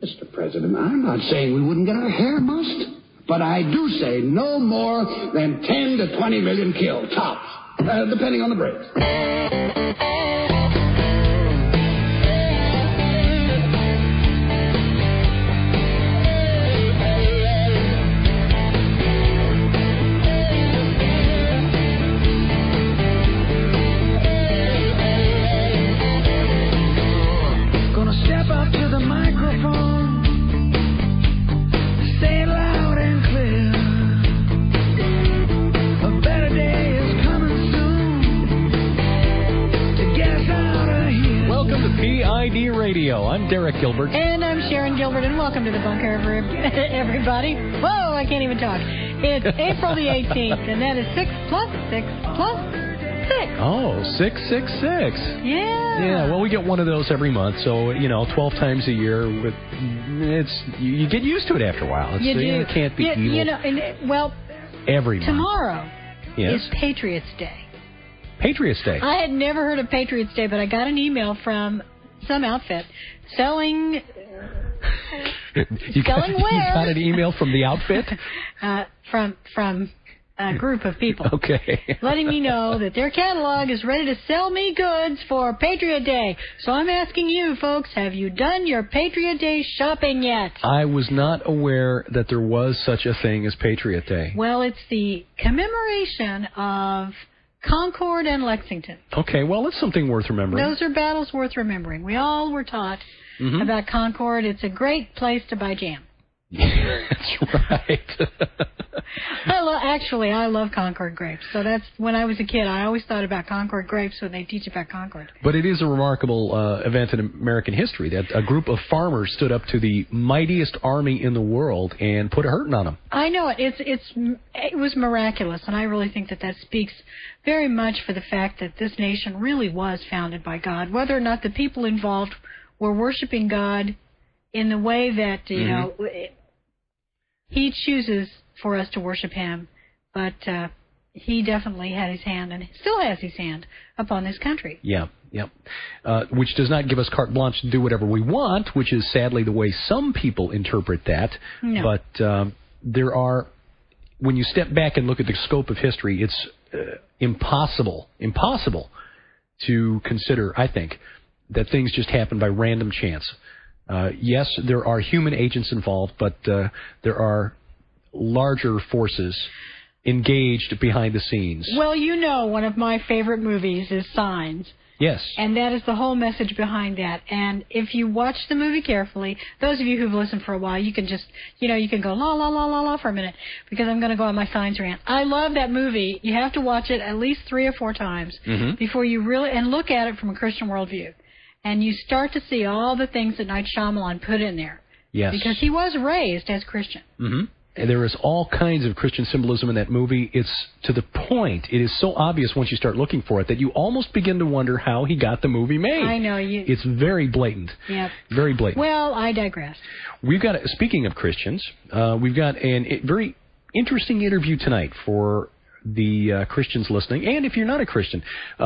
Mr. President, I'm not saying we wouldn't get our hair mussed, but I do say no more than 10 to 20 million killed, tops, depending on the breaks. Radio. I'm Derek Gilbert. And I'm Sharon Gilbert, and welcome to the bunker, everybody. Whoa, I can't even talk. It's April the 18th, and that is 6 plus 6 plus 6. Oh, 666. Yeah. Yeah, well, we get one of those every month, so, 12 times a year. You get used to it after a while. You do. It can't be evil. Every month. Tomorrow is Patriots Day. Patriots Day. I had never heard of Patriots Day, but I got an email from some outfit selling You got an email from the outfit? From a group of people. Okay. Letting me know that their catalog is ready to sell me goods for Patriot Day. So I'm asking you, folks, have you done your Patriot Day shopping yet? I was not aware that there was such a thing as Patriot Day. Well, it's the commemoration of Concord and Lexington. Okay, well, it's something worth remembering. Those are battles worth remembering. We all were taught about Concord. It's a great place to buy jam. That's right. I love Concord grapes. So that's when I was a kid. I always thought about Concord grapes when they teach about Concord. But it is a remarkable event in American history that a group of farmers stood up to the mightiest army in the world and put a hurting on them. I know it. It was miraculous, and I really think that speaks very much for the fact that this nation really was founded by God. Whether or not the people involved were worshiping God in the way that He chooses for us to worship Him, but He definitely had His hand, and still has His hand, upon this country. Yeah. Which does not give us carte blanche to do whatever we want, which is sadly the way some people interpret that. No. But there are, when you step back and look at the scope of history, it's impossible to consider, I think, that things just happen by random chance. Yes, there are human agents involved, but there are larger forces engaged behind the scenes. Well, one of my favorite movies is Signs. Yes. And that is the whole message behind that. And if you watch the movie carefully, those of you who've listened for a while, you can just, you can go la, la, la, la, la for a minute, because I'm going to go on my Signs rant. I love that movie. You have to watch it at least 3 or 4 times before you really, and look at it from a Christian worldview. And you start to see all the things that Night Shyamalan put in there. Yes. Because he was raised as Christian. And there is all kinds of Christian symbolism in that movie. It's to the point, it is so obvious once you start looking for it, that you almost begin to wonder how he got the movie made. I know. It's very blatant. Yep. Very blatant. Well, I digress. We've got, speaking of Christians, we've got a very interesting interview tonight for the Christians listening. And if you're not a Christian,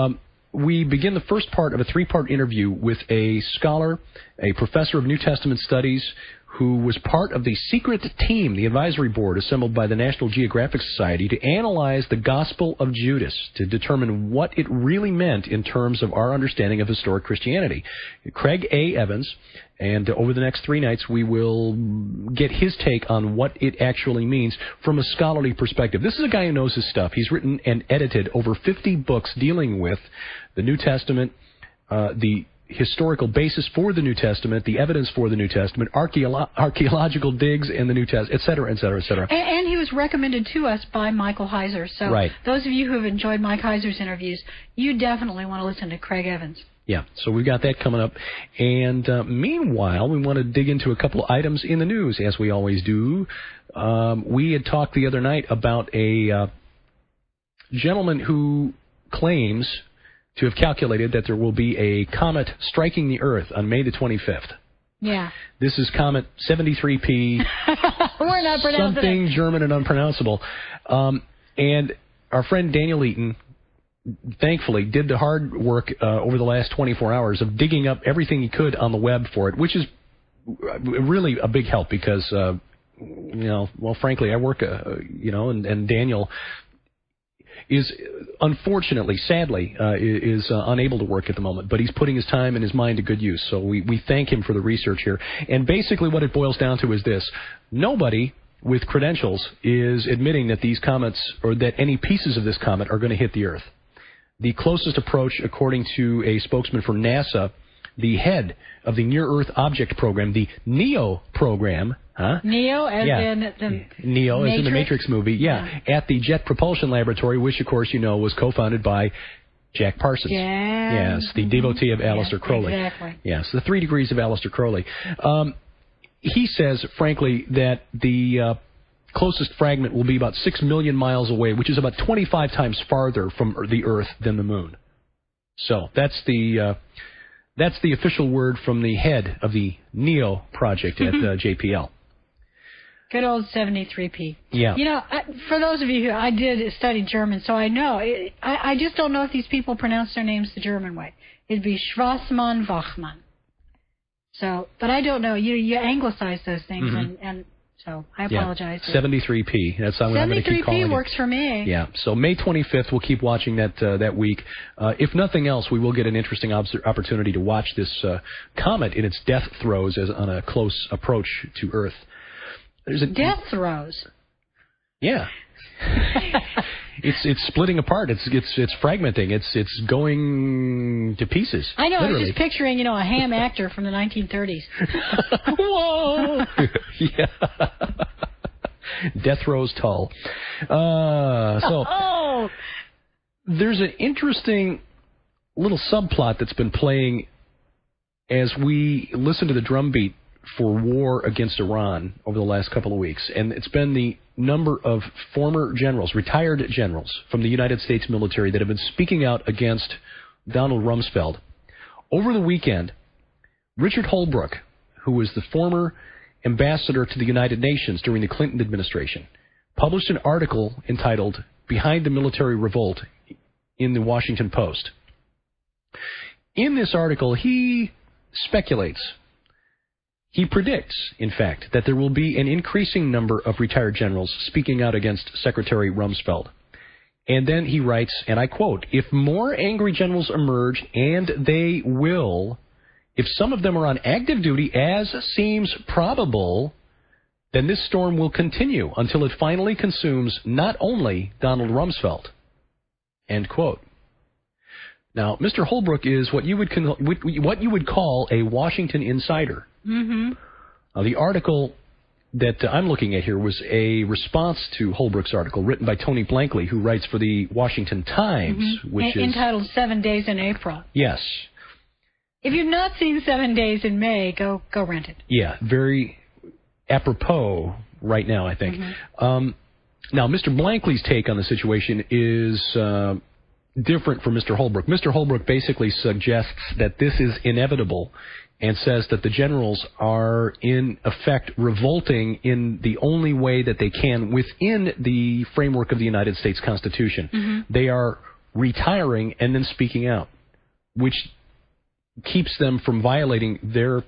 we begin the first part of a 3-part interview with a scholar, a professor of New Testament studies, who was part of the secret team, the advisory board assembled by the National Geographic Society to analyze the Gospel of Judas to determine what it really meant in terms of our understanding of historic Christianity. Craig A. Evans, and over the next 3 nights we will get his take on what it actually means from a scholarly perspective. This is a guy who knows his stuff. He's written and edited over 50 books dealing with the New Testament, the historical basis for the New Testament, the evidence for the New Testament, archaeological digs in the New Testament, et cetera, et cetera, et cetera. And he was recommended to us by Michael Heiser. So those of you who have enjoyed Mike Heiser's interviews, you definitely want to listen to Craig Evans. Yeah, so we've got that coming up. And meanwhile, we want to dig into a couple of items in the news, as we always do. We had talked the other night about a gentleman who claims to have calculated that there will be a comet striking the Earth on May the 25th. Yeah. This is Comet 73P. We're not pronouncing something it. German and unpronounceable. And our friend Daniel Eaton, thankfully, did the hard work over the last 24 hours of digging up everything he could on the web for it, which is really a big help because, frankly, I work, and Daniel is unfortunately, sadly, is unable to work at the moment, but he's putting his time and his mind to good use. So we thank him for the research here. And basically what it boils down to is this. Nobody with credentials is admitting that these comets or that any pieces of this comet are going to hit the Earth. The closest approach, according to a spokesman for NASA, the head of the Near-Earth Object Program, the NEO program, NEO as in the Neo Matrix? as in the Matrix movie, at the Jet Propulsion Laboratory, which, of course, was co-founded by Jack Parsons. Yeah. Yes, the devotee of Aleister Crowley. Exactly. Yes, the 3 degrees of Aleister Crowley. He says, frankly, that the closest fragment will be about 6 million miles away, which is about 25 times farther from the Earth than the Moon. So that's the official word from the head of the NEO project at JPL. Good old 73P. Yeah. For those of you who I did study German, so I know. I just don't know if these people pronounce their names the German way. It'd be Schwarzmann, Wachmann. So, but I don't know. You anglicize those things, and so I apologize. 73P. That's what I'm going to keep calling it. 73P works for me. Yeah. So May 25th, we'll keep watching that week. If nothing else, we will get an interesting opportunity to watch this comet in its death throes on a close approach to Earth. There's a death throes. Yeah. It's splitting apart. It's fragmenting. It's going to pieces. I know. Literally. I was just picturing, a ham actor from the 1930s. Whoa. Yeah. Death throes tall. There's an interesting little subplot that's been playing as we listen to the drumbeat for war against Iran over the last couple of weeks. And it's been the number of former generals, retired generals from the United States military that have been speaking out against Donald Rumsfeld. Over the weekend, Richard Holbrooke, who was the former ambassador to the United Nations during the Clinton administration, published an article entitled Behind the Military Revolt in the Washington Post. In this article, he speculates, he predicts, in fact, that there will be an increasing number of retired generals speaking out against Secretary Rumsfeld. And then he writes, and I quote, "If more angry generals emerge, and they will, if some of them are on active duty, as seems probable, then this storm will continue until it finally consumes not only Donald Rumsfeld." End quote. Now, Mr. Holbrooke is what you would call a Washington insider. Mm-hmm. The article that I'm looking at here was a response to Holbrooke's article written by Tony Blankley, who writes for the Washington Times, which is entitled 7 Days in April. Yes. If you've not seen 7 Days in May, go rent it. Yeah, very apropos right now, I think. Mm-hmm. Now, Mr. Blankley's take on the situation is different from Mr. Holbrooke. Mr. Holbrooke basically suggests that this is inevitable and says that the generals are, in effect, revolting in the only way that they can within the framework of the United States Constitution. Mm-hmm. They are retiring and then speaking out, which keeps them from violating their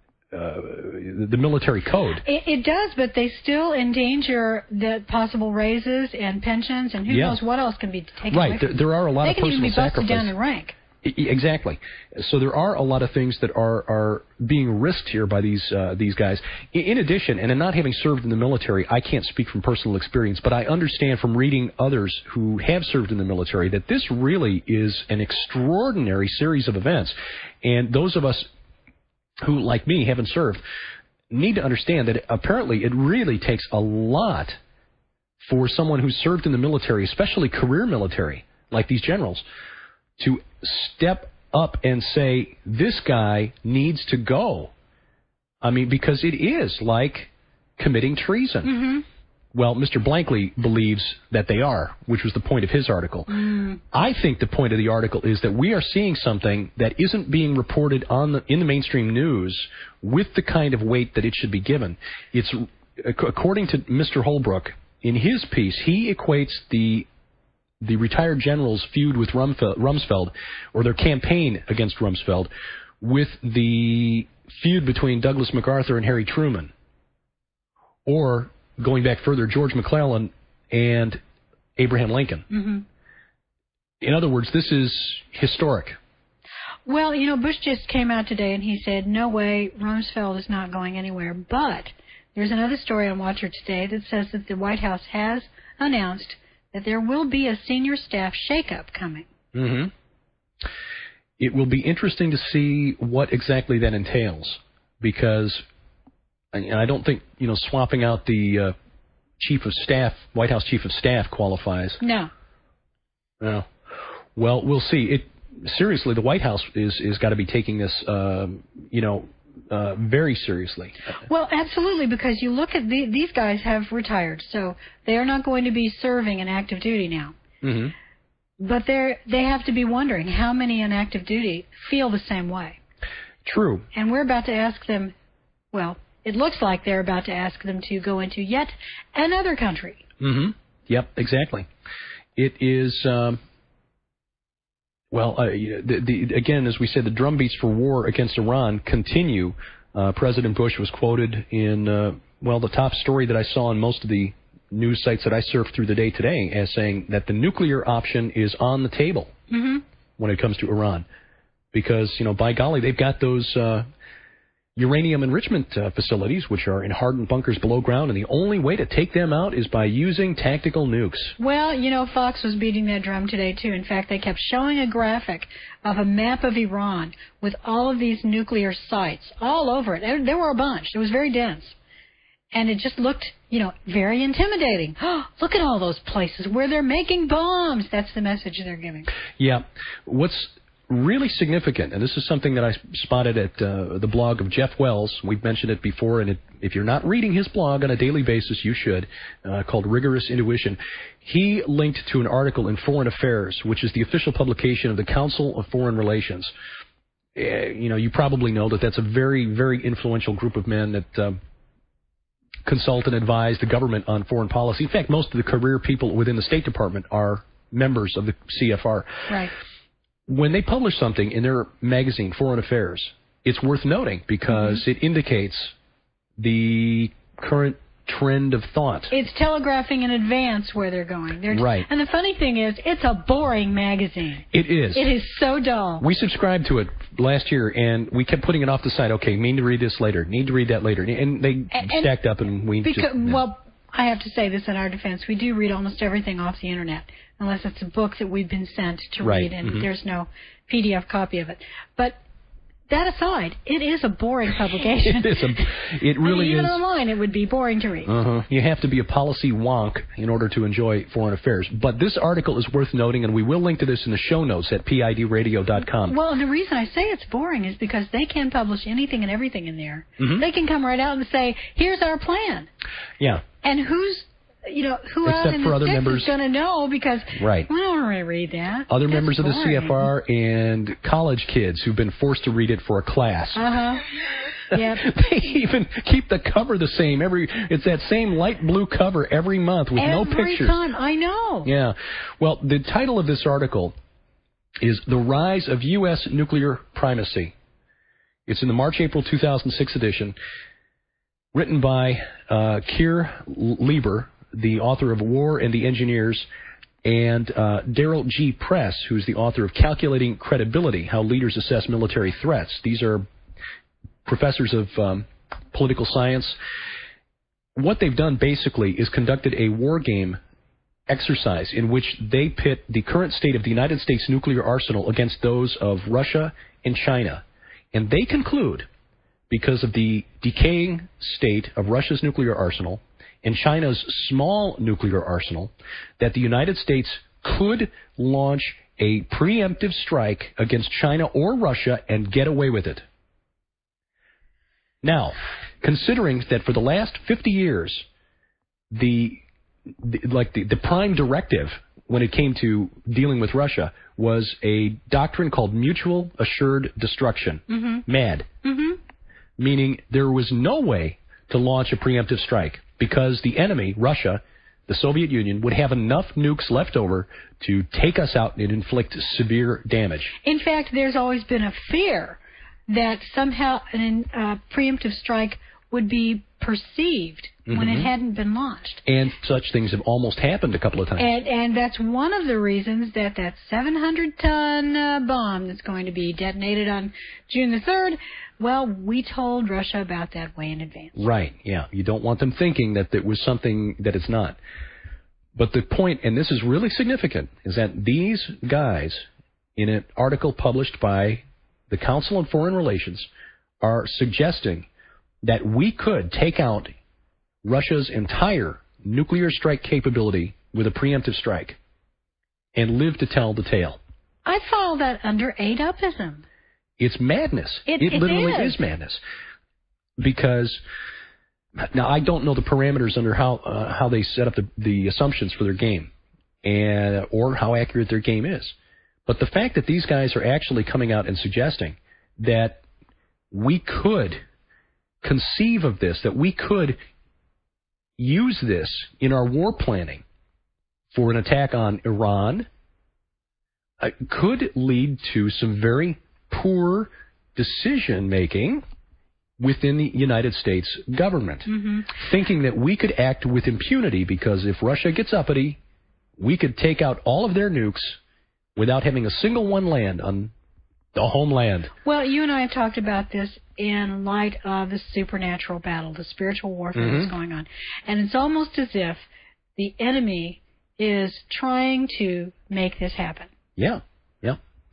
the military code. It does, but they still endanger the possible raises and pensions, and who knows what else can be taken away from them. There are a lot of personal sacrifices. They can even be busted down in rank. Exactly. So there are a lot of things that are being risked here by these guys. In addition, and in not having served in the military, I can't speak from personal experience, but I understand from reading others who have served in the military that this really is an extraordinary series of events. And those of us who, like me, haven't served, need to understand that apparently it really takes a lot for someone who served in the military, especially career military, like these generals, to step up and say, this guy needs to go. I mean, because it is like committing treason. Mm-hmm. Well, Mr. Blankley believes that they are, which was the point of his article. I think the point of the article is that we are seeing something that isn't being reported in the mainstream news with the kind of weight that it should be given. It's, according to Mr. Holbrooke, in his piece, he equates the retired generals' feud with Rumsfeld, or their campaign against Rumsfeld, with the feud between Douglas MacArthur and Harry Truman, or going back further, George McClellan and Abraham Lincoln. Mm-hmm. In other words, this is historic. Well, Bush just came out today and he said, no way, Rumsfeld is not going anywhere. But there's another story on Watcher today that says that the White House has announced that there will be a senior staff shakeup coming. Mm-hmm. It will be interesting to see what exactly that entails, because I don't think, swapping out the chief of staff, White House chief of staff qualifies. No. No. Well, we'll see. Seriously, the White House is got to be taking this, very seriously. Well, absolutely, because you look at these guys have retired, so they are not going to be serving in active duty now. Mm-hmm. But they have to be wondering how many in active duty feel the same way. True. And we're about to ask them, well, it looks like they're about to ask them to go into yet another country. Mm-hmm. Yep, exactly. It is... again, as we said, the drumbeats for war against Iran continue. President Bush was quoted in, the top story that I saw on most of the news sites that I surfed through the day today as saying that the nuclear option is on the table when it comes to Iran. Because, by golly, they've got those uranium enrichment facilities, which are in hardened bunkers below ground, and the only way to take them out is by using tactical nukes. Well, Fox was beating that drum today, too. In fact, they kept showing a graphic of a map of Iran with all of these nuclear sites all over it. There were a bunch. It was very dense. And it just looked, very intimidating. Look at all those places where they're making bombs. That's the message they're giving. Yeah. What's really significant, and this is something that I spotted at the blog of Jeff Wells. We've mentioned it before, and if you're not reading his blog on a daily basis, you should, called Rigorous Intuition. He linked to an article in Foreign Affairs, which is the official publication of the Council of Foreign Relations. You probably know that that's a very, very influential group of men that consult and advise the government on foreign policy. In fact, most of the career people within the State Department are members of the CFR. Right. When they publish something in their magazine, Foreign Affairs, it's worth noting because it indicates the current trend of thought. It's telegraphing in advance where they're going. Right. And the funny thing is, it's a boring magazine. It is. It is so dull. We subscribed to it last year, and we kept putting it off the side. Okay, need to read this later. Need to read that later. And they stacked up, and we just... Well, I have to say this in our defense. We do read almost everything off the Internet, unless it's a book that we've been sent to read, and there's no PDF copy of it. But that aside, it is a boring publication. It really even is. Online, it would be boring to read. You have to be a policy wonk in order to enjoy Foreign Affairs. But this article is worth noting, and we will link to this in the show notes at PIDradio.com. Well, and the reason I say it's boring is because they can publish anything and everything in there. They can come right out and say, here's our plan. Yeah. And who Except out in for the other sticks members, is going to know because right. I don't really read that. Other That's members boring. of the CFR and college kids who've been forced to read it for a class. Yep. They even keep the cover the same. It's that same light blue cover every month with no pictures. Every time, I know. Yeah. Well, the title of this article is The Rise of U.S. Nuclear Primacy. It's in the March-April 2006 edition, written by Keir Lieber, the author of War and the Engineers, and Daryl G. Press, who's the author of Calculating Credibility, How Leaders Assess Military Threats. These are professors of political science. What they've done basically is conducted a war game exercise in which they pit the current state of the United States nuclear arsenal against those of Russia and China. And they conclude, because of the decaying state of Russia's nuclear arsenal and China's small nuclear arsenal, that the United States could launch a preemptive strike against China or Russia and get away with it. Now, considering that for the last 50 years, the prime directive when it came to dealing with Russia was a doctrine called mutual assured destruction, MAD, meaning there was no way to launch a preemptive strike because the enemy, Russia, the Soviet Union, would have enough nukes left over to take us out and inflict severe damage. In fact, there's always been a fear that somehow a preemptive strike would be perceived when it hadn't been launched. And such things have almost happened a couple of times. And that's one of the reasons that 700-ton bomb that's going to be detonated on June the 3rd, well, we told Russia about that way in advance. Right, yeah. You don't want them thinking that it was something that it's not. But the point, and this is really significant, is that these guys, in an article published by the Council on Foreign Relations, are suggesting that we could take out Russia's entire nuclear strike capability with a preemptive strike and live to tell the tale. I follow that under ADOPism. It's madness. It literally is madness. Because, now I don't know the parameters under how they set up the assumptions for their game or how accurate their game is. But the fact that these guys are actually coming out and suggesting that we could conceive of this, that we could use this in our war planning for an attack on Iran, could lead to some very poor decision-making within the United States government, thinking that we could act with impunity because if Russia gets uppity, we could take out all of their nukes without having a single one land on the homeland. Well, you and I have talked about this in light of the supernatural battle, the spiritual warfare that's going on. And it's almost as if the enemy is trying to make this happen. Yeah, yeah.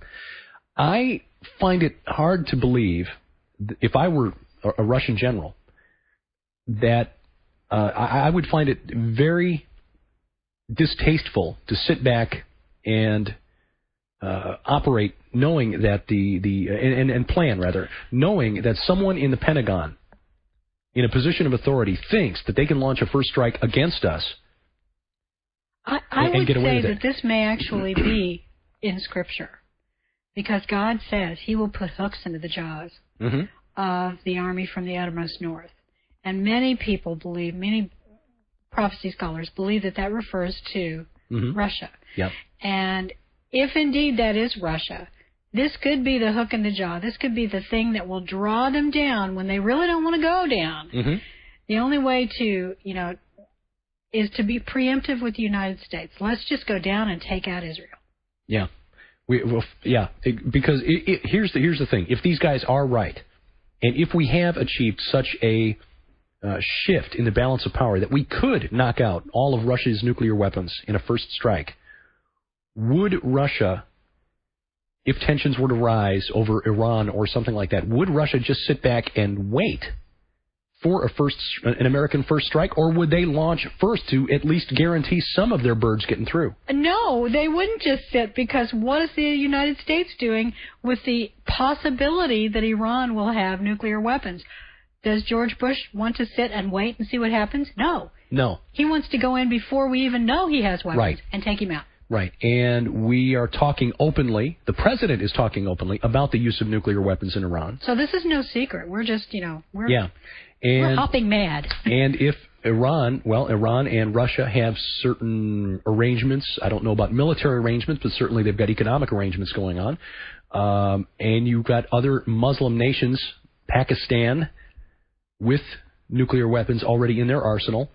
I find it hard to believe, if I were a Russian general, that I would find it very distasteful to sit back and operate knowing that and plan rather, knowing that someone in the Pentagon in a position of authority thinks that they can launch a first strike against us I and would get away say with it. that this may actually be in Scripture, because God says He will put hooks into the jaws of the army from the uttermost north. And many people believe, many prophecy scholars believe that refers to Russia. Yep. And if indeed that is Russia, this could be the hook in the jaw. This could be the thing that will draw them down when they really don't want to go down. The only way to, is to be preemptive with the United States. Let's just go down and take out Israel. Yeah. Because here's the thing. If these guys are right, and if we have achieved such a shift in the balance of power that we could knock out all of Russia's nuclear weapons in a first strike, would Russia, if tensions were to rise over Iran or something like that, would Russia just sit back and wait for an American first strike, or would they launch first to at least guarantee some of their birds getting through? No, they wouldn't just sit, because what is the United States doing with the possibility that Iran will have nuclear weapons? Does George Bush want to sit and wait and see what happens? No. He wants to go in before we even know he has weapons and take him out. Right, and we are talking openly, the president is talking openly about the use of nuclear weapons in Iran. So this is no secret. We're just, we're hopping mad. And if Iran and Russia have certain arrangements, I don't know about military arrangements, but certainly they've got economic arrangements going on, and you've got other Muslim nations, Pakistan, with nuclear weapons already in their arsenal.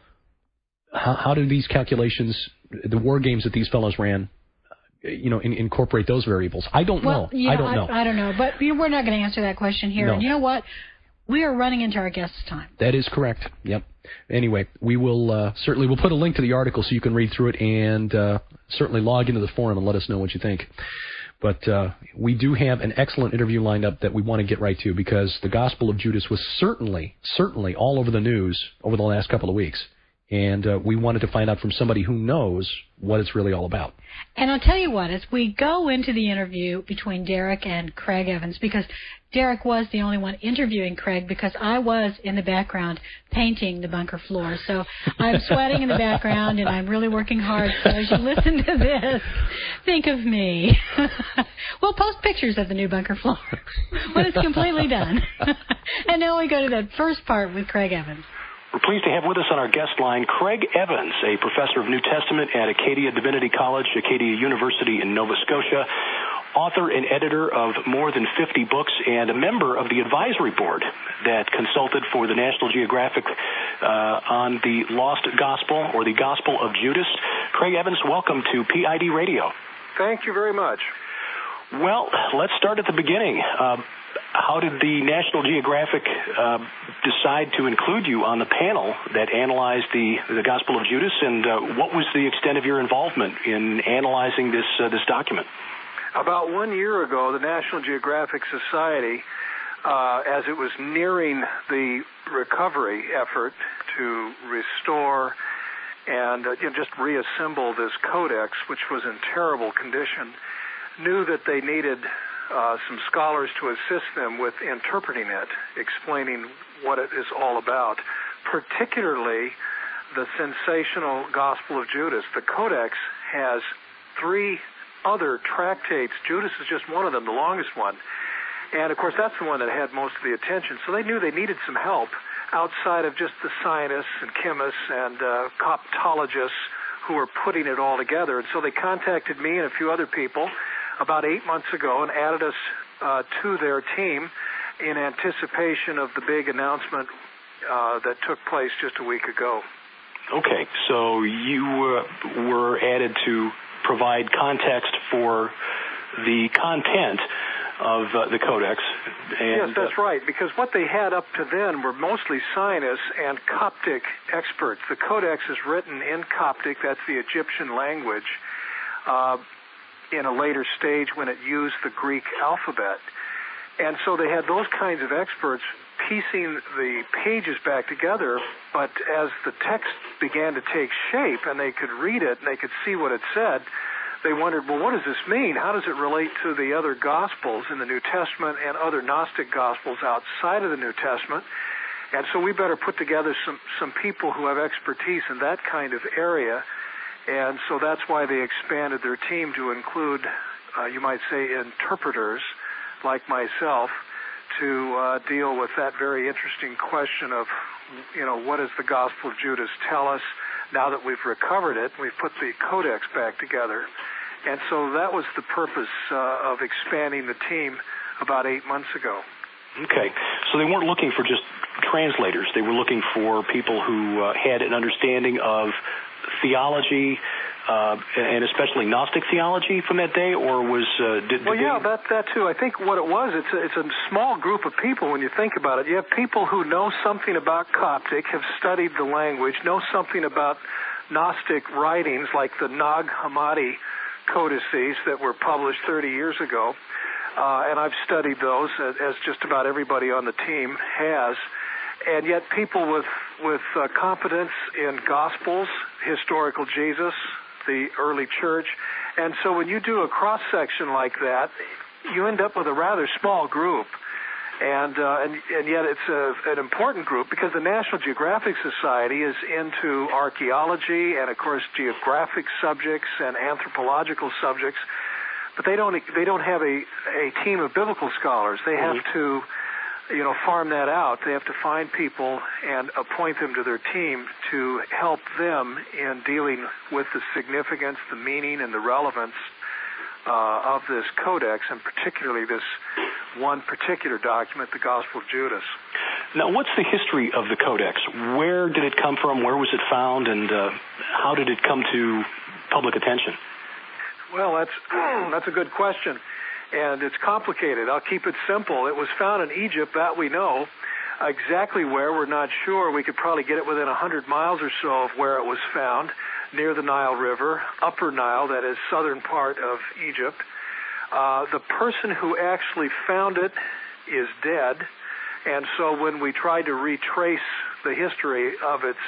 How do these calculations, the war games that these fellows ran, incorporate those variables? I don't know. Yeah, I don't know. I don't know. But we're not going to answer that question here. No. And you know what? We are running into our guest's time. That is correct. Yep. Anyway, we will certainly we'll put a link to the article so you can read through it, and certainly log into the forum and let us know what you think. But we do have an excellent interview lined up that we want to get right to, because the Gospel of Judas was certainly all over the news over the last couple of weeks. And we wanted to find out from somebody who knows what it's really all about. And I'll tell you what, as we go into the interview between Derek and Craig Evans, because Derek was the only one interviewing Craig, because I was in the background painting the bunker floor. So I'm sweating in the background, and I'm really working hard. So as you listen to this, think of me. We'll post pictures of the new bunker floor when it's completely done. And now we go to that first part with Craig Evans. We're pleased to have with us on our guest line Craig Evans, a professor of New Testament at Acadia Divinity College, Acadia University in Nova Scotia. author and editor of more than 50 books and a member of the advisory board that consulted for the National Geographic on the Lost Gospel or the Gospel of Judas. Craig Evans, welcome to PID Radio. Thank you very much. Well, let's start at the beginning. How did the National Geographic decide to include you on the panel that analyzed the Gospel of Judas, and what was the extent of your involvement in analyzing this document? About 1 year ago, the National Geographic Society, as it was nearing the recovery effort to restore and just reassemble this codex, which was in terrible condition, knew that they needed some scholars to assist them with interpreting it, explaining what it is all about, particularly the sensational Gospel of Judas. The Codex has 3 other tractates. Judas is just one of them, the longest one. And, of course, that's the one that had most of the attention. So they knew they needed some help outside of just the scientists and chemists and coptologists who were putting it all together. And so they contacted me and a few other people about 8 months ago and added us to their team in anticipation of the big announcement that took place just a week ago. Okay, so you were added to provide context for the content of the Codex. And, yes, that's right, because what they had up to then were mostly scientists and Coptic experts. The Codex is written in Coptic, that's the Egyptian language, in a later stage when it used the Greek alphabet. And so they had those kinds of experts piecing the pages back together, but as the text began to take shape and they could read it and they could see what it said, they wondered, well, what does this mean? How does it relate to the other Gospels in the New Testament and other Gnostic Gospels outside of the New Testament? And so we better put together some people who have expertise in that kind of area. And so that's why they expanded their team to include, you might say, interpreters like myself to deal with that very interesting question of, what does the Gospel of Judas tell us? Now that we've recovered it, we've put the Codex back together. And so that was the purpose of expanding the team about 8 months ago. Okay. So they weren't looking for just translators. They were looking for people who had an understanding of theology, and especially Gnostic theology from that day, or was... that too. I think what it was, it's a small group of people when you think about it. You have people who know something about Coptic, have studied the language, know something about Gnostic writings like the Nag Hammadi codices that were published 30 years ago, and I've studied those, as just about everybody on the team has. And yet people with competence in Gospels, historical Jesus, the early church. And so when you do a cross-section like that, you end up with a rather small group. And yet it's an important group because the National Geographic Society is into archaeology and, of course, geographic subjects and anthropological subjects. But they don't have a team of biblical scholars. They have to farm that out. They have to find people and appoint them to their team to help them in dealing with the significance, the meaning, and the relevance of this codex, and particularly this one particular document, the Gospel of Judas. Now, what's the history of the codex? Where did it come from? Where was it found? And how did it come to public attention? Well, that's a good question. And it's complicated. I'll keep it simple. It was found in Egypt, that we know. Exactly where, we're not sure. We could probably get it within 100 miles or so of where it was found, near the Nile River, Upper Nile, that is southern part of Egypt. The person who actually found it is dead. And so when we tried to retrace the history of its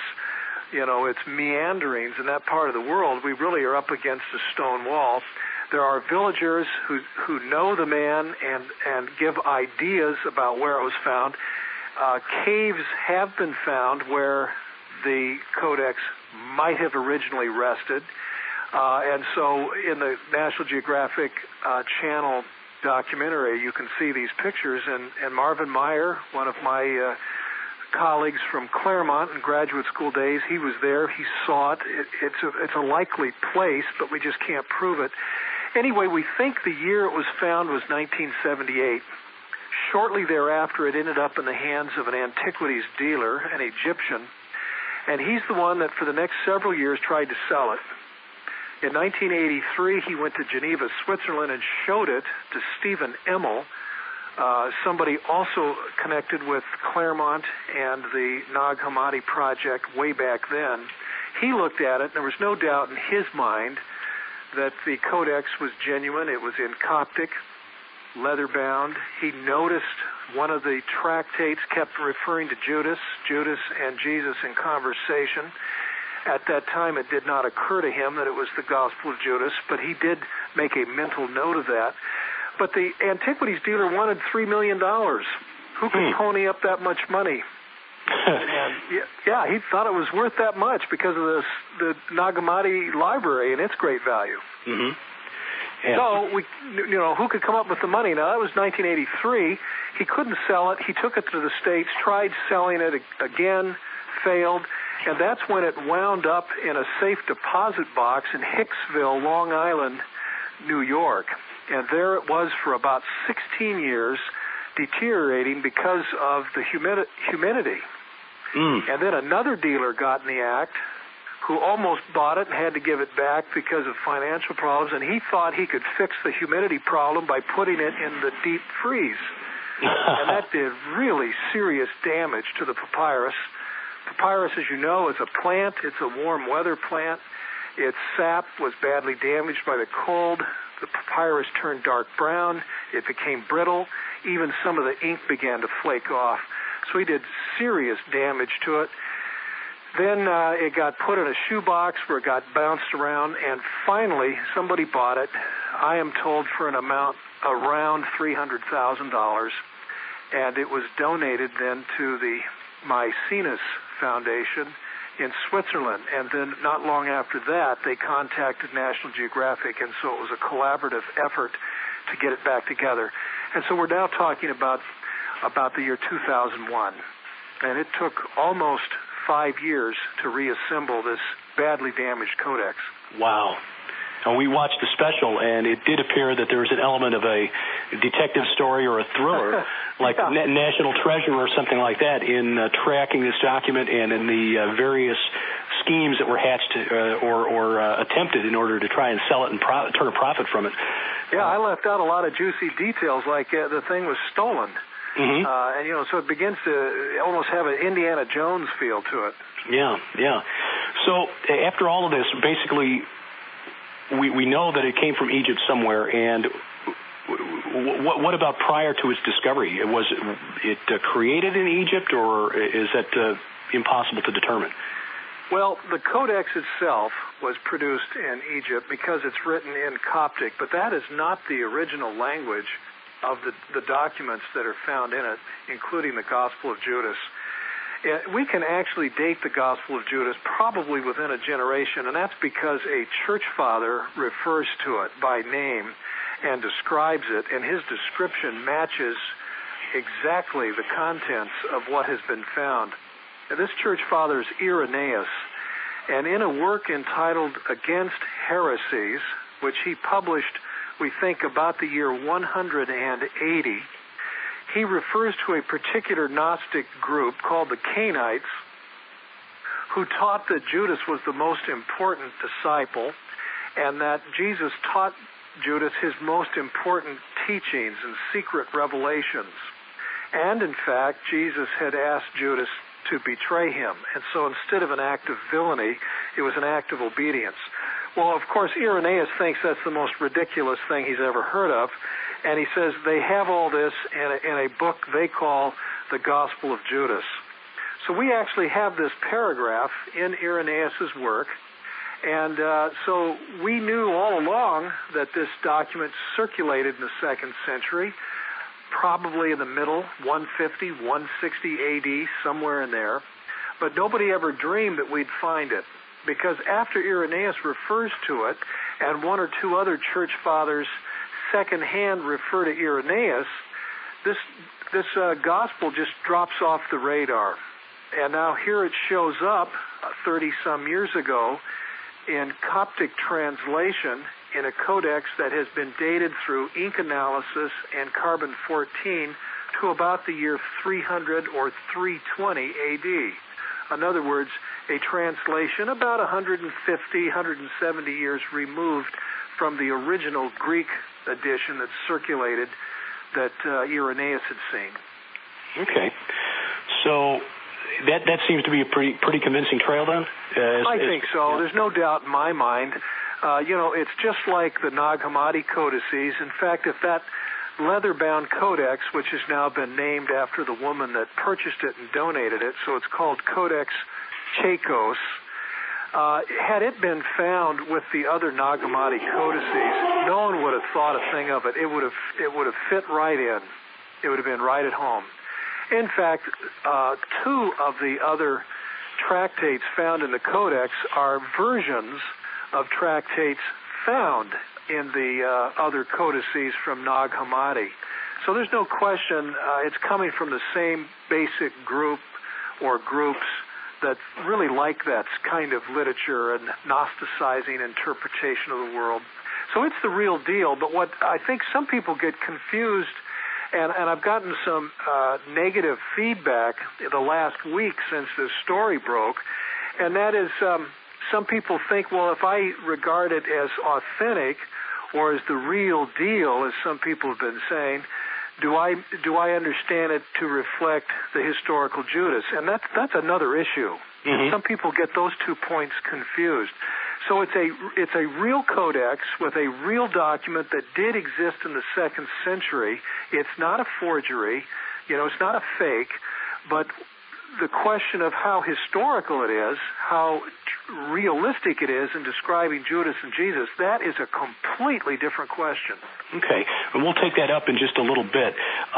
meanderings in that part of the world, we really are up against a stone wall. There are villagers who know the man and give ideas about where it was found. Caves have been found where the codex might have originally rested. And so in the National Geographic Channel documentary, you can see these pictures. And Marvin Meyer, one of my colleagues from Claremont in graduate school days, he was there. He saw it. It's a likely place, but we just can't prove it. Anyway, we think the year it was found was 1978. Shortly thereafter, it ended up in the hands of an antiquities dealer, an Egyptian, and he's the one that for the next several years tried to sell it. In 1983, he went to Geneva, Switzerland, and showed it to Stephen Emmel, somebody also connected with Claremont and the Nag Hammadi project way back then. He looked at it, and there was no doubt in his mind that the codex was genuine. It was in Coptic, leather-bound. He noticed one of the tractates kept referring to Judas and Jesus in conversation. At that time, it did not occur to him that it was the Gospel of Judas, but he did make a mental note of that. But the antiquities dealer wanted $3 million. Who could pony up that much money? And yeah, he thought it was worth that much because of the Nag Hammadi library and its great value. Mm-hmm. Yeah. So who could come up with the money? Now that was 1983. He couldn't sell it. He took it to the States, tried selling it again, failed, and that's when it wound up in a safe deposit box in Hicksville, Long Island, New York. And there it was for about 16 years, deteriorating because of the humidity. And then another dealer got in the act who almost bought it and had to give it back because of financial problems, and he thought he could fix the humidity problem by putting it in the deep freeze. And that did really serious damage to the papyrus. Papyrus, as you know, is a plant. It's a warm weather plant. Its sap was badly damaged by the cold. The papyrus turned dark brown. It became brittle. Even some of the ink began to flake off. So he did serious damage to it. Then it got put in a shoebox where it got bounced around, and finally somebody bought it, I am told, for an amount around $300,000, and it was donated then to the Maecenas Foundation in Switzerland. And then not long after that, they contacted National Geographic, and so it was a collaborative effort to get it back together. And so we're now talking about the year 2001, and it took almost 5 years to reassemble this badly damaged codex. Wow. And we watched the special, and it did appear that there was an element of a detective story or a thriller, like National Treasure or something like that, in tracking this document and in the various schemes that were hatched or attempted in order to try and sell it and turn a profit from it. Yeah, I left out a lot of juicy details, like the thing was stolen. Mm-hmm. And so it begins to almost have an Indiana Jones feel to it. Yeah. So after all of this, basically, we know that it came from Egypt somewhere, and what about prior to its discovery? Was it created in Egypt, or is that impossible to determine? Well, the codex itself was produced in Egypt because it's written in Coptic, but that is not the original language of the documents that are found in it, including the Gospel of Judas. We can actually date the Gospel of Judas probably within a generation, and that's because a church father refers to it by name and describes it, and his description matches exactly the contents of what has been found. Now, this church father is Irenaeus, and in a work entitled Against Heresies, which he published, we think, about the year 180, he refers to a particular Gnostic group called the Cainites, who taught that Judas was the most important disciple and that Jesus taught Judas his most important teachings and secret revelations. And in fact, Jesus had asked Judas to betray him. And so instead of an act of villainy, it was an act of obedience. Well, of course, Irenaeus thinks that's the most ridiculous thing he's ever heard of, and he says they have all this in a book they call the Gospel of Judas. So we actually have this paragraph in Irenaeus' work, and so we knew all along that this document circulated in the 2nd century, probably in the middle, 150, 160 A.D., somewhere in there, but nobody ever dreamed that we'd find it. Because after Irenaeus refers to it, and one or two other church fathers secondhand refer to Irenaeus, this gospel just drops off the radar. And now here it shows up 30-some years ago in Coptic translation in a codex that has been dated through ink analysis and carbon-14 to about the year 300 or 320 AD. In other words, a translation about 150, 170 years removed from the original Greek edition that circulated that Irenaeus had seen. Okay. So that seems to be a pretty convincing trail then? I think so. Yeah. There's no doubt in my mind. It's just like the Nag Hammadi codices. In fact, if that leather-bound codex, which has now been named after the woman that purchased it and donated it, so it's called Codex Chaikos, had it been found with the other Nag Hammadi codices, no one would have thought a thing of it. It would have fit right in. It would have been right at home. In fact, two of the other tractates found in the Codex are versions of tractates found in the other codices from Nag Hammadi. So there's no question it's coming from the same basic group or groups that really like that kind of literature and Gnosticizing interpretation of the world. So it's the real deal. But what I think some people get confused, and I've gotten some negative feedback the last week since this story broke, and that is some people think, well, if I regard it as authentic or as the real deal, as some people have been saying, do I understand it to reflect the historical Judas? And that's another issue. Mm-hmm. Some people get those 2 points confused. So it's a real codex with a real document that did exist in the 2nd century. It's not a forgery, it's not a fake, but the question of how historical it is, how realistic it is in describing Judas and Jesus, that is a completely different question. Okay, and we'll take that up in just a little bit.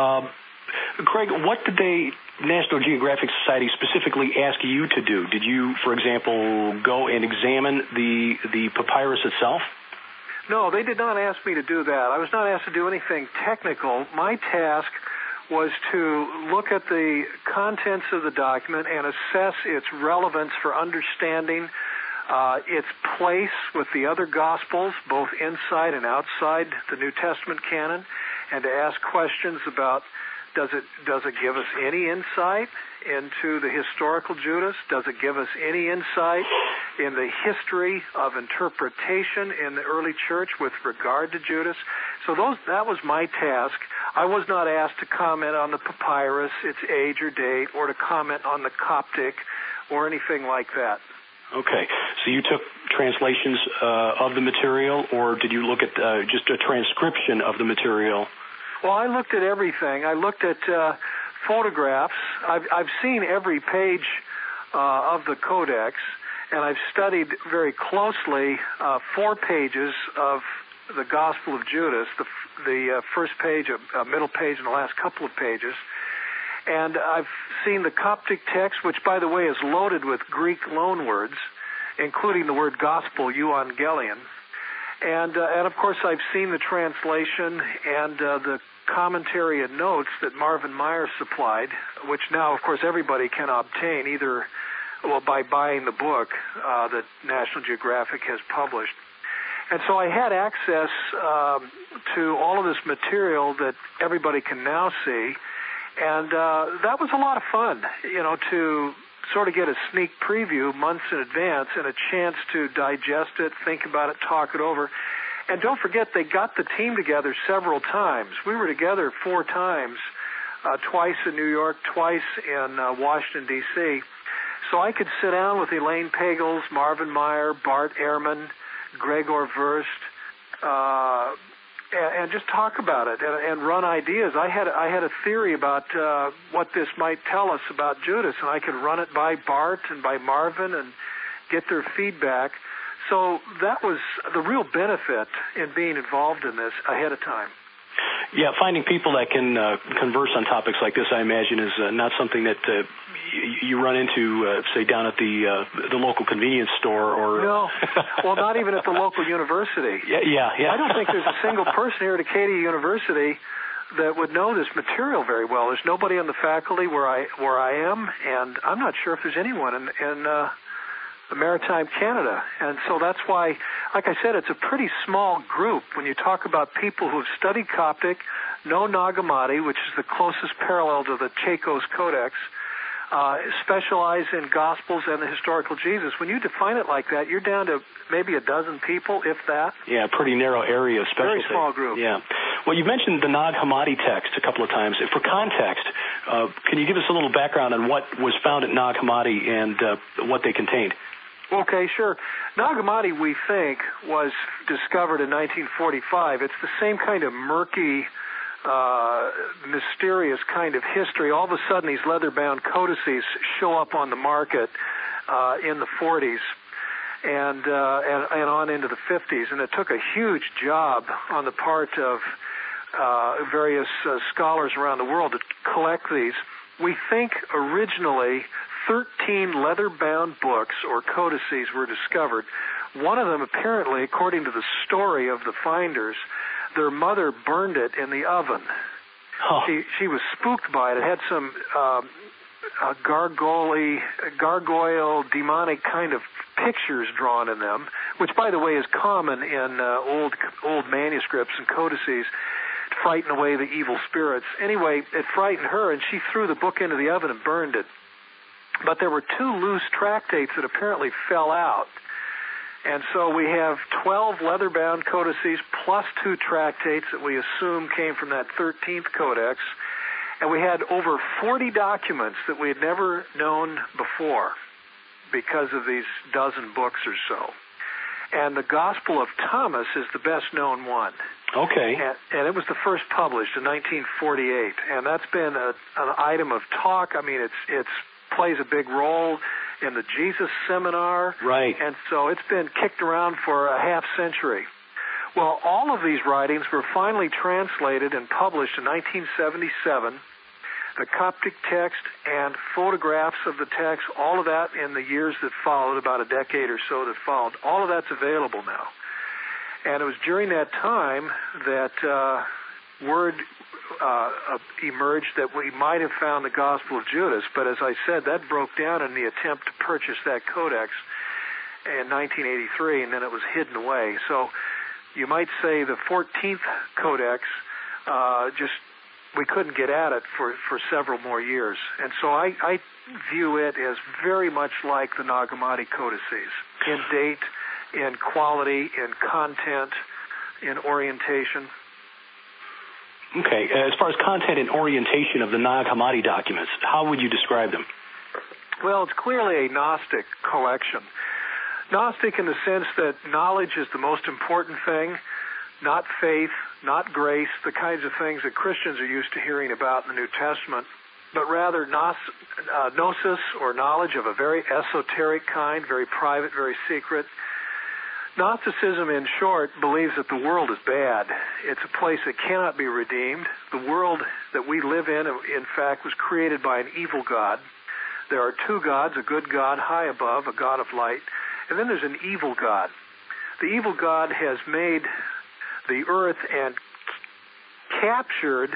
Craig, what did the National Geographic Society specifically ask you to do? Did you, for example, go and examine the papyrus itself? No, they did not ask me to do that. I was not asked to do anything technical. My task was to look at the contents of the document and assess its relevance for understanding its place with the other Gospels, both inside and outside the New Testament canon, and to ask questions about does it give us any insight into the historical Judas? Does it give us any insight in the history of interpretation in the early church with regard to Judas? So that was my task. I was not asked to comment on the papyrus, its age or date, or to comment on the Coptic or anything like that. Okay. So you took translations of the material, or did you look at just a transcription of the material? Well, I looked at everything. I looked at photographs. I've seen every page of the Codex, and I've studied very closely 4 pages of the Gospel of Judas, the first page, a middle page, and the last couple of pages. And I've seen the Coptic text, which, by the way, is loaded with Greek loanwords, including the word gospel, euangelion. And of course, I've seen the translation and the commentary and notes that Marvin Meyer supplied, which now, of course, everybody can obtain either by buying the book that National Geographic has published. And so I had access to all of this material that everybody can now see, and that was a lot of fun, to sort of get a sneak preview months in advance and a chance to digest it, think about it, talk it over. And don't forget, they got the team together several times. We were together 4 times, twice in New York, twice in Washington, D.C. So I could sit down with Elaine Pagels, Marvin Meyer, Bart Ehrman, Gregor Verst, and just talk about it and run ideas. I had a theory about what this might tell us about Judas, and I could run it by Bart and by Marvin and get their feedback. So that was the real benefit in being involved in this ahead of time. Yeah, finding people that can converse on topics like this, I imagine, is not something that you run into, say, down at the local convenience store or... No, well, not even at the local university. Yeah. I don't think there's a single person here at Acadia University that would know this material very well. There's nobody on the faculty where I am, and I'm not sure if there's anyone in maritime Canada. And so that's why, like I said, it's a pretty small group. When you talk about people who have studied Coptic, know Nag Hammadi, which is the closest parallel to the Chaco's Codex, specialize in Gospels and the historical Jesus. When you define it like that, you're down to maybe a dozen people, if that. Yeah, pretty narrow area of specialty. Very small group. Yeah. Well, you mentioned the Nag Hammadi text a couple of times. For context, can you give us a little background on what was found at Nag Hammadi and what they contained? Okay, sure. Nag Hammadi, we think, was discovered in 1945. It's the same kind of murky, mysterious kind of history. All of a sudden, these leather-bound codices show up on the market in the 40s and on into the 50s. And it took a huge job on the part of various scholars around the world to collect these. We think originally 13 leather-bound books or codices were discovered. One of them, apparently, according to the story of the finders, their mother burned it in the oven. Huh. She was spooked by it. It had some gargoyle, demonic kind of pictures drawn in them, which, by the way, is common in old manuscripts and codices, to frighten away the evil spirits. Anyway, it frightened her, and she threw the book into the oven and burned it. But there were 2 loose tractates that apparently fell out. And so we have 12 leather-bound codices plus 2 tractates that we assume came from that 13th codex. And we had over 40 documents that we had never known before because of these dozen books or so. And the Gospel of Thomas is the best-known one. Okay. And it was the first published in 1948. And that's been an item of talk. I mean, it's plays a big role in the Jesus Seminar. Right. And so it's been kicked around for a half century. Well, all of these writings were finally translated and published in 1977. The Coptic text and photographs of the text, all of that in the years that followed, about a decade or so that followed, all of that's available now. And it was during that time that word emerged that we might have found the Gospel of Judas, but as I said, that broke down in the attempt to purchase that codex in 1983, and then it was hidden away. So you might say the 14th codex, we couldn't get at it for several more years. And so I view it as very much like the Nag Hammadi codices, in date, in quality, in content, in orientation. Okay. As far as content and orientation of the Nag Hammadi documents, how would you describe them? Well, it's clearly a Gnostic collection. Gnostic in the sense that knowledge is the most important thing, not faith, not grace, the kinds of things that Christians are used to hearing about in the New Testament, but rather gnosis, or knowledge of a very esoteric kind, very private, very secret. Gnosticism, in short, believes that the world is bad. It's a place that cannot be redeemed. The world that we live in fact, was created by an evil God. There are 2 gods, a good God high above, a God of light, and then there's an evil God. The evil God has made the earth and captured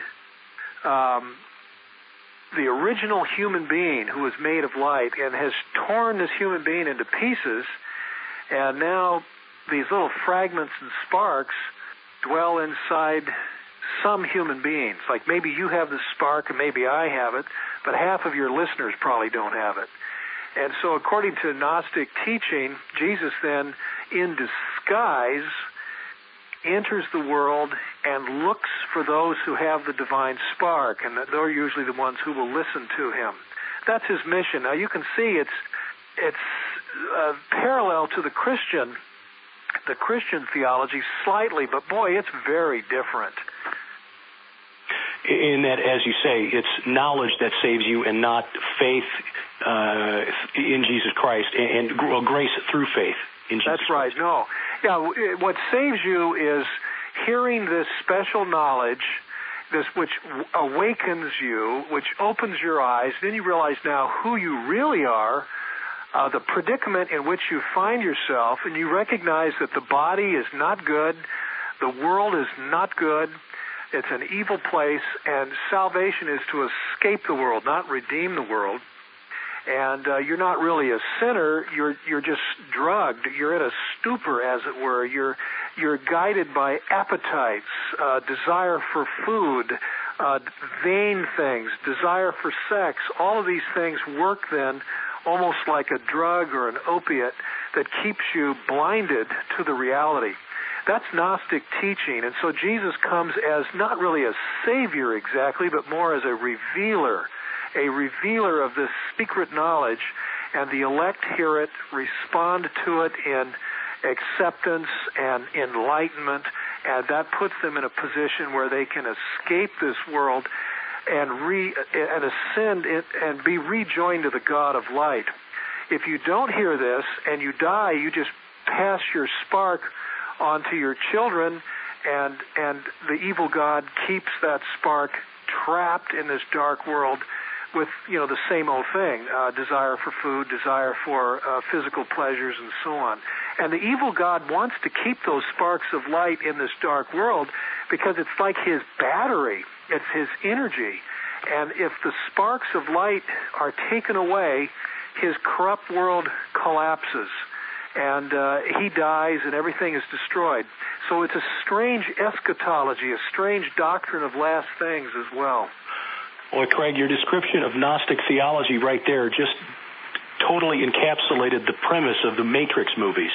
the original human being who was made of light and has torn this human being into pieces, and now these little fragments and sparks dwell inside some human beings. Like maybe you have the spark and maybe I have it, but half of your listeners probably don't have it. And so according to Gnostic teaching, Jesus then, in disguise, enters the world and looks for those who have the divine spark, and they're usually the ones who will listen to him. That's his mission. Now you can see it's parallel to the Christian theology slightly, but boy, it's very different. In that, as you say, it's knowledge that saves you and not faith in Jesus Christ and grace through faith in Jesus That's right. Christ. No. Yeah, what saves you is hearing this special knowledge, this which awakens you, which opens your eyes. Then you realize now who you really are, the predicament in which you find yourself, and you recognize that the body is not good, the world is not good, it's an evil place, and salvation is to escape the world, not redeem the world. And you're not really a sinner. You're just drugged. You're in a stupor, as it were. You're guided by appetites, desire for food, vain things, desire for sex. All of these things work then almost like a drug or an opiate that keeps you blinded to the reality. That's Gnostic teaching. And so Jesus comes as not really a savior exactly, but more as a revealer of this secret knowledge, and the elect hear it, respond to it in acceptance and enlightenment, and that puts them in a position where they can escape this world and ascend and be rejoined to the God of light. If you don't hear this and you die, you just pass your spark onto your children, and the evil God keeps that spark trapped in this dark world with, the same old thing, desire for food, desire for physical pleasures, and so on. And the evil God wants to keep those sparks of light in this dark world because it's like his battery. It's his energy. And if the sparks of light are taken away, his corrupt world collapses. And he dies and everything is destroyed. So it's a strange eschatology, a strange doctrine of last things as well. Well, Craig, your description of Gnostic theology right there just totally encapsulated the premise of the Matrix movies.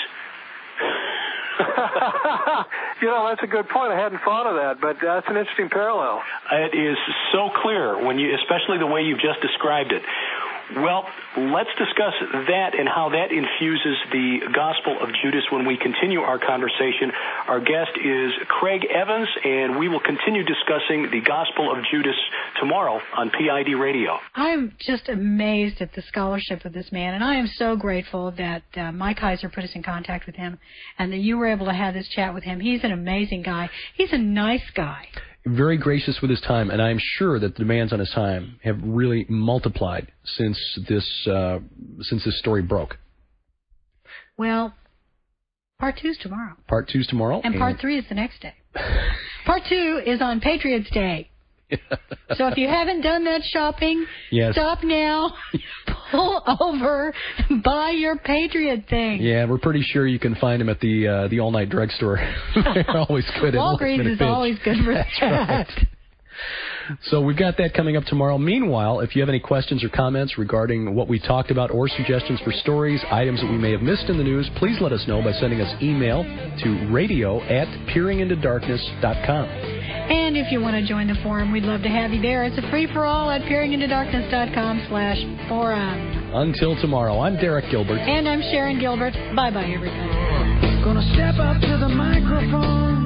That's a good point. I hadn't thought of that, but that's an interesting parallel. It is so clear, especially the way you've just described it. Well, let's discuss that and how that infuses the Gospel of Judas when we continue our conversation. Our guest is Craig Evans, and we will continue discussing the Gospel of Judas tomorrow on PID Radio. I'm just amazed at the scholarship of this man, and I am so grateful that Mike Heiser put us in contact with him and that you were able to have this chat with him. He's an amazing guy. He's a nice guy. Very gracious with his time, and I'm sure that the demands on his time have really multiplied since this story broke. Well, part 2's tomorrow. Part 2's tomorrow. And part 3 is the next day. Part 2 is on Patriots Day. So if you haven't done that shopping, stop now, pull over, and buy your Patriot thing. Yeah, we're pretty sure you can find them at the all-night drugstore. They're always good. Walgreens is always good for that. Right. So we've got that coming up tomorrow. Meanwhile, if you have any questions or comments regarding what we talked about or suggestions for stories, items that we may have missed in the news, please let us know by sending us email to radio@peeringintodarkness.com. And if you want to join the forum, we'd love to have you there. It's a free-for-all at peeringintodarkness.com/forum. Until tomorrow, I'm Derek Gilbert. And I'm Sharon Gilbert. Bye-bye, everybody. Gonna step up to the microphone.